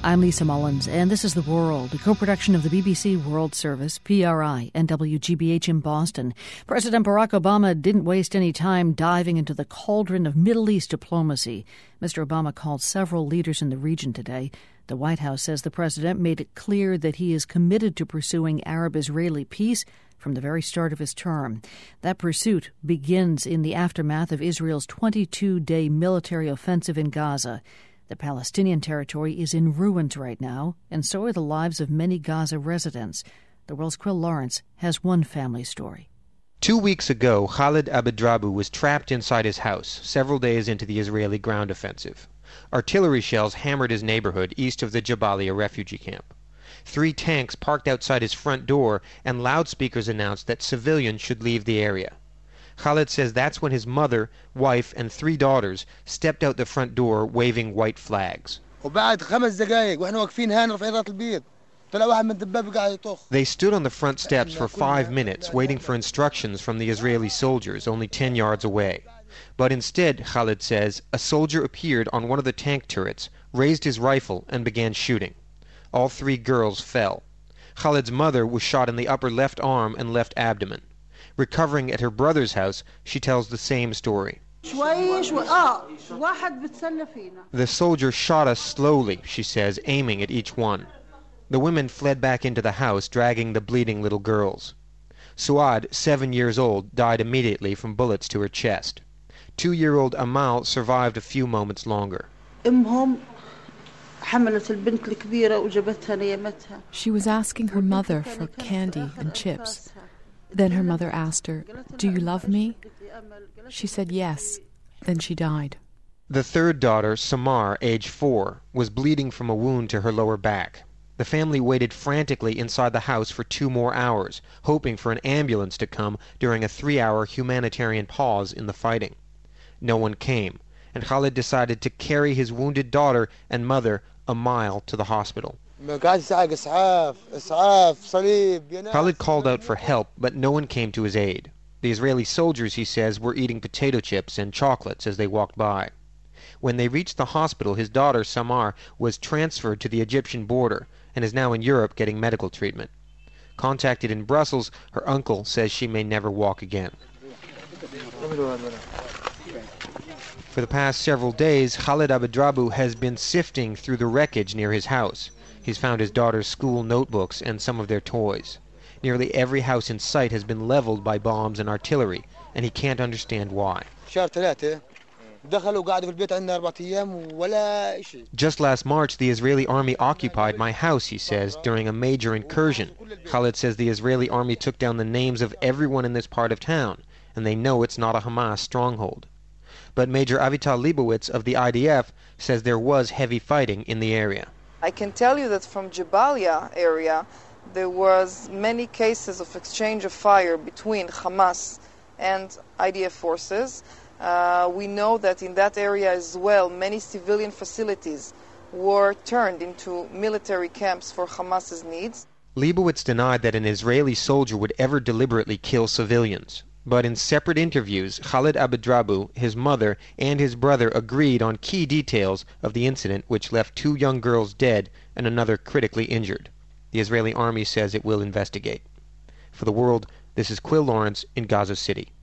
I'm Lisa Mullins, and this is The World, a co-production of the BBC World Service, PRI, and WGBH in Boston. President Barack Obama didn't waste any time diving into the cauldron of Middle East diplomacy. Mr. Obama called several leaders in the region today. The White House says the president made it clear that he is committed to pursuing Arab-Israeli peace from the very start of his term. That pursuit begins in the aftermath of Israel's 22-day military offensive in Gaza. The Palestinian territory is in ruins right now, and so are the lives of many Gaza residents. The World's Quill Lawrence has one family story. 2 weeks ago, Khalid Abedrabu was trapped inside his house, several days into the Israeli ground offensive. Artillery shells hammered his neighborhood east of the Jabalia refugee camp. 3 tanks parked outside his front door, and loudspeakers announced that civilians should leave the area. Khalid says that's when his mother, wife, and 3 daughters stepped out the front door waving white flags. They stood on the front steps for 5 minutes waiting for instructions from the Israeli soldiers only 10 yards away. But instead, Khalid says, a soldier appeared on one of the tank turrets, raised his rifle, and began shooting. All 3 girls fell. Khalid's mother was shot in the upper left arm and left abdomen. Recovering at her brother's house, she tells the same story. The soldier shot us slowly, she says, aiming at each one. The women fled back into the house, dragging the bleeding little girls. Suad, 7 years old, died immediately from bullets to her chest. 2-year-old Amal survived a few moments longer. She was asking her mother for candy and chips. Then her mother asked her, "Do you love me?" She said yes. Then she died. The 3rd daughter, Samar, age 4, was bleeding from a wound to her lower back. The family waited frantically inside the house for 2 more hours, hoping for an ambulance to come during a 3-hour humanitarian pause in the fighting. No one came, and Khalid decided to carry his wounded daughter and mother a mile to the hospital. Khalid called out for help, but no one came to his aid. The Israeli soldiers, he says, were eating potato chips and chocolates as they walked by. When they reached the hospital, his daughter, Samar, was transferred to the Egyptian border and is now in Europe getting medical treatment. Contacted in Brussels, her uncle says she may never walk again. For the past several days, Khalid Abedrabu has been sifting through the wreckage near his house. He's found his daughter's school notebooks and some of their toys. Nearly every house in sight has been leveled by bombs and artillery, and he can't understand why. Just last March, the Israeli army occupied my house, he says, during a major incursion. Khalid says the Israeli army took down the names of everyone in this part of town, and they know it's not a Hamas stronghold. But Major Avital Leibowitz of the IDF says there was heavy fighting in the area. I can tell you that from Jabalia area, there was many cases of exchange of fire between Hamas and IDF forces. We know that in that area as well, many civilian facilities were turned into military camps for Hamas's needs. Leibowitz denied that an Israeli soldier would ever deliberately kill civilians. But in separate interviews, Khalid Abedrabu, his mother, and his brother agreed on key details of the incident which left 2 young girls dead and another critically injured. The Israeli army says it will investigate. For The World, this is Quill Lawrence in Gaza City.